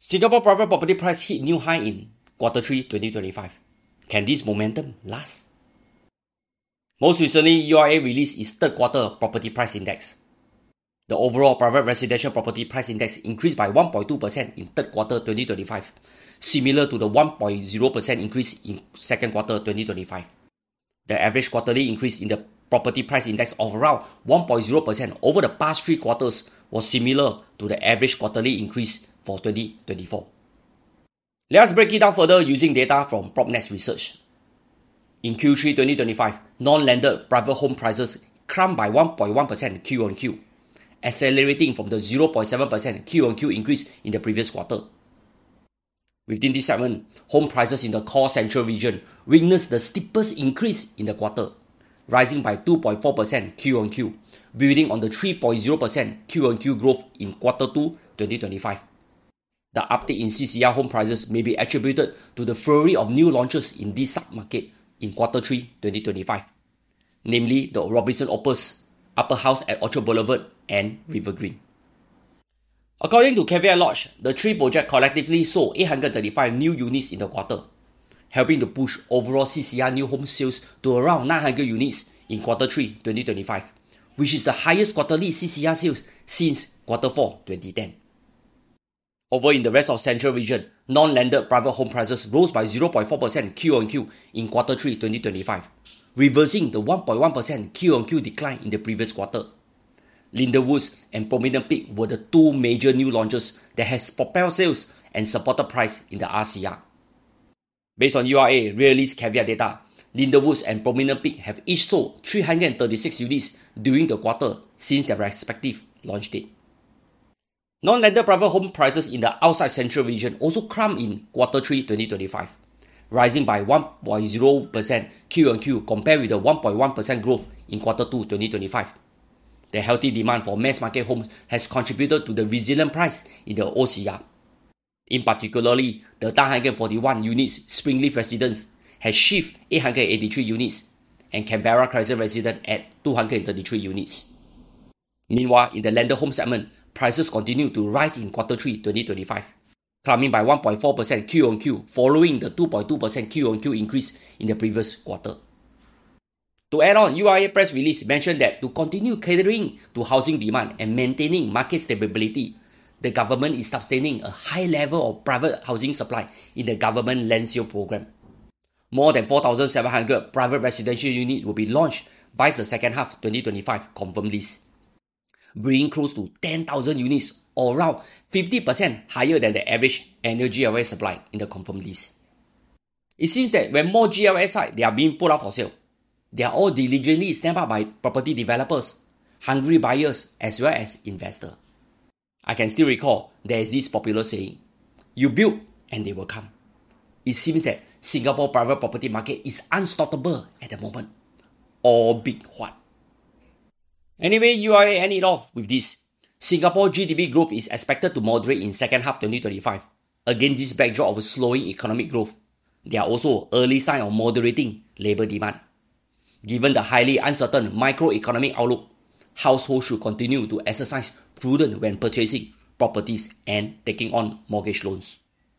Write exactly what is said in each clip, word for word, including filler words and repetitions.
Singapore private property price hit new high in quarter three twenty twenty-five. Can this momentum last? Most recently, U R A released its third quarter property price index. The overall private residential property price index increased by one point two percent in third quarter twenty twenty-five, similar to the one point zero percent increase in second quarter twenty twenty-five. The average quarterly increase in the property price index of around one point zero percent over the past three quarters was similar to the average quarterly increase for twenty twenty-four. Let's break it down further using data from PropNext Research. In Q three twenty twenty-five, non-landed private home prices climbed by one point one percent Q on Q, accelerating from the zero point seven percent Q on Q increase in the previous quarter. Within this segment, home prices in the core central region witnessed the steepest increase in the quarter, rising by two point four percent Q on Q, building on the three point zero percent Q on Q growth in quarter two twenty twenty-five. The uptick in C C R home prices may be attributed to the flurry of new launches in this sub-market in quarter three twenty twenty-five, namely the Robinson Opus, Upper House at Orchard Boulevard, and River Green. According to Caveat Lodge, the three projects collectively sold eight hundred thirty-five new units in the quarter, helping to push overall C C R new home sales to around nine hundred units in quarter three twenty twenty-five, which is the highest quarterly C C R sales since quarter four twenty ten. Over in the rest of central region, non-landed private home prices rose by zero point four percent Q on Q in quarter three twenty twenty-five, reversing the one point one percent Q on Q decline in the previous quarter. Lindenwoods and Prominent Peak were the two major new launches that has propelled sales and supported price in the R C R. Based on U R A Realist Caveat data, Lindenwoods and Prominent Peak have each sold three hundred thirty-six units during the quarter since their respective launch date. Non-landed private home prices in the outside central region also climbed in quarter three twenty twenty-five, rising by one point zero percent Q on Q compared with the one point one percent growth in quarter two twenty twenty-five. The healthy demand for mass market homes has contributed to the resilient price in the O C R. In particularly, the one hundred forty-one units Springleaf Residence has shifted eight hundred eighty-three units and Canberra Crescent Residence at two hundred thirty-three units. Meanwhile, in the landed home segment, prices continue to rise in quarter three twenty twenty-five, climbing by one point four percent Q on Q following the two point two percent Q on Q increase in the previous quarter. To add on, U R A press release mentioned that to continue catering to housing demand and maintaining market stability, the government is sustaining a high level of private housing supply in the government land sale program. More than four thousand seven hundred private residential units will be launched by the second half twenty twenty-five confirmed list, bringing close to ten thousand units or around fifty percent higher than the average annual G L S supply in the confirmed list. It seems that when more G L S sites they are being put out for sale, they are all diligently snapped up by property developers, hungry buyers as well as investors. I can still recall there is this popular saying, you build and they will come. It seems that Singapore private property market is unstoppable at the moment. All big what? Anyway, U R A end it off with this. Singapore G D P growth is expected to moderate in second half twenty twenty-five. Against this backdrop of slowing economic growth, there are also early signs of moderating labour demand. Given the highly uncertain microeconomic outlook, households should continue to exercise prudence when purchasing properties and taking on mortgage loans.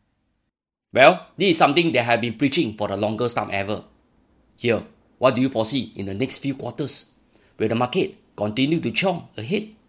Well, this is something that I have been preaching for the longest time ever. Here, what do you foresee in the next few quarters? Will the market continue to chomp ahead?